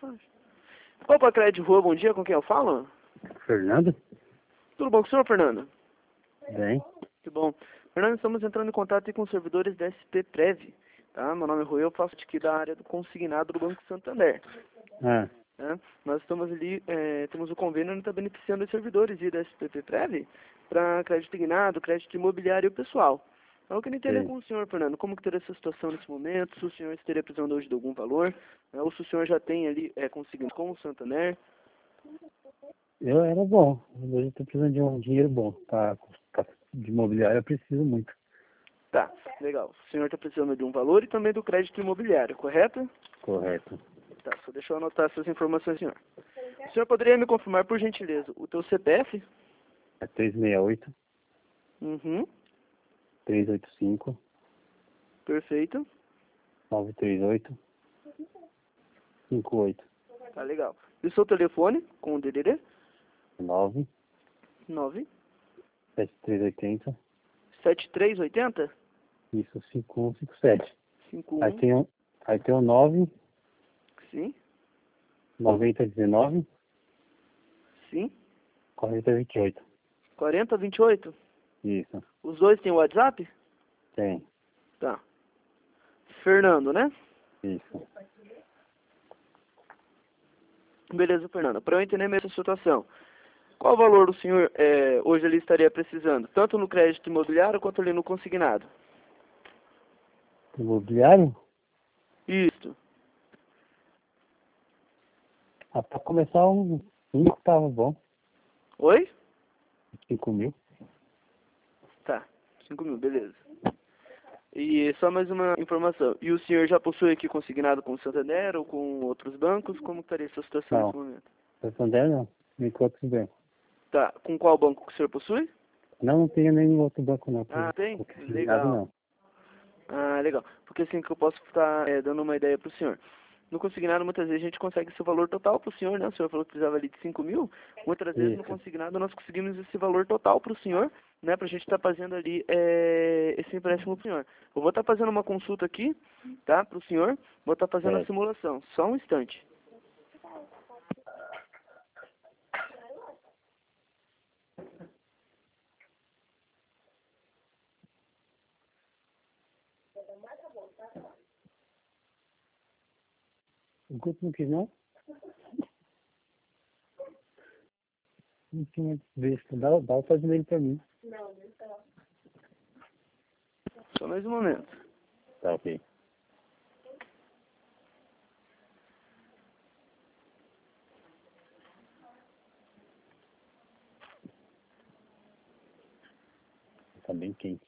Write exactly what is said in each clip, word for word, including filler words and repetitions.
Opa, Crédito Rua, bom dia, com quem eu falo? Fernando? Tudo bom com o senhor, Fernando? Bem. Que bom. Fernando, estamos entrando em contato aí com os servidores da S P Prev, tá? Meu nome é Rui, eu faço aqui da área do consignado do Banco Santander. Ah, Né? Nós estamos ali, é, temos o convênio onde está beneficiando os servidores aí da S P Prev para crédito indignado, crédito imobiliário pessoal. Então, eu queria entender sei. com o senhor, Fernando, como que teria essa situação nesse momento, se o senhor estaria precisando hoje de algum valor, né? Ou se o senhor já tem ali é, consignado com o Santander. Eu era bom. Hoje eu tô precisando de um dinheiro bom. Tá, tá, de imobiliário eu preciso muito. Tá, legal. O senhor está precisando de um valor e também do crédito imobiliário, correto? Correto. Tá, só deixa eu anotar essas informações, senhor. O senhor poderia me confirmar, por gentileza, o teu C P F? É três seis oito, Uhum, três oito cinco, perfeito. nove três oito, cinco oito. Tá, legal. E o seu telefone, com o D D D? nove nove sete três oito zero. sete três oito zero Isso, cinco um cinco sete. cinco Aí um, tem um, aí tem o nove sim, noventa dezenove, sim, quarenta vinte e oito. quarenta vinte e oito. Isso, Os dois têm WhatsApp? tem. Tá. Fernando, né? Isso. Beleza, Fernando. Para eu entender mesmo a situação, qual valor o senhor é, hoje ele estaria precisando? Tanto no crédito imobiliário quanto ali no consignado? Imobiliário? Isso. Ah, pra começar um cinco tava bom. Oi? Cinco mil. Tá. cinco mil, beleza. E só mais uma informação. E o senhor já possui aqui consignado com o Santander ou com outros bancos? Como estaria essa situação nesse Não, momento? Santander não. Me conta bem. Tá. Com qual banco que o senhor possui? Não, não tenho nenhum outro banco não. Ah, Tenho tem? qualquer nada Legal. não. Ah, legal. Porque assim que eu posso estar é, dando uma ideia para o senhor. No consignado, muitas vezes a gente consegue esse valor total para o senhor, né? O senhor falou que precisava ali de cinco mil. Muitas vezes no Isso. consignado nós conseguimos esse valor total para o senhor, né? Para a gente estar fazendo ali é, esse empréstimo para o senhor. Eu vou estar fazendo uma consulta aqui, tá? Para o senhor. Vou estar fazendo a Certo. simulação. Só um instante. O Guto não quis não? Não tinha visto. Dá, dá o fazendo ele pra mim. Só mais um momento. Tá, ok. Tá bem quente.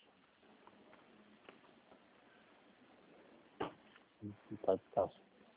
Não tá descalço.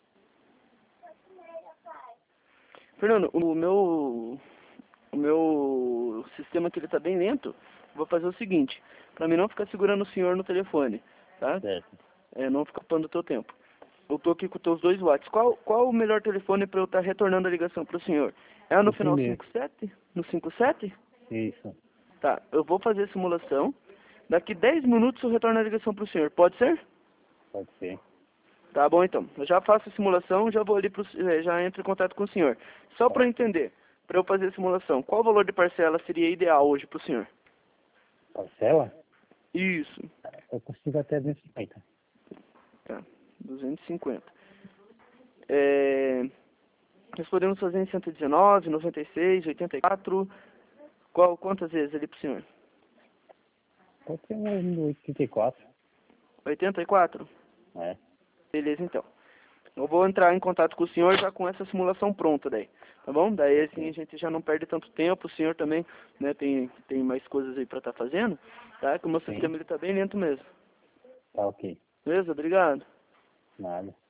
Fernando, o meu o meu sistema aqui ele tá bem lento. Vou fazer o seguinte, para mim não ficar segurando o senhor no telefone, tá? Certo. É, não ficar ocupando o teu tempo. Eu tô aqui com os teus dois watts. Qual, qual o melhor telefone para eu estar retornando a ligação para o senhor? É no O final primeiro. cinco sete? No cinco sete? Isso. Tá, eu vou fazer a simulação. Daqui dez minutos eu retorno a ligação para o senhor. Pode ser? Pode ser. Tá bom, então. Eu já faço a simulação, já vou ali pro, eh, já entro em contato com o senhor. Só Tá, para eu ok. entender, para eu fazer a simulação, qual o valor de parcela seria ideal hoje para o senhor? Parcela? Isso. Eu consigo até duzentos e cinquenta. Tá, duzentos e cinquenta. É, nós podemos fazer em cento e dezenove, noventa e seis, oitenta e quatro. Qual, quantas vezes ali para o senhor? Pode ser um oitenta e quatro. oitenta e quatro? É. Beleza, então. Eu vou entrar em contato com o senhor já com essa simulação pronta daí, tá bom? Daí assim a Ok. gente já não perde tanto tempo, o senhor também, né, tem, tem mais coisas aí para estar fazendo, tá? Que o meu Sim. sistema ele tá bem lento mesmo. Tá, ok. Beleza? Obrigado. Nada.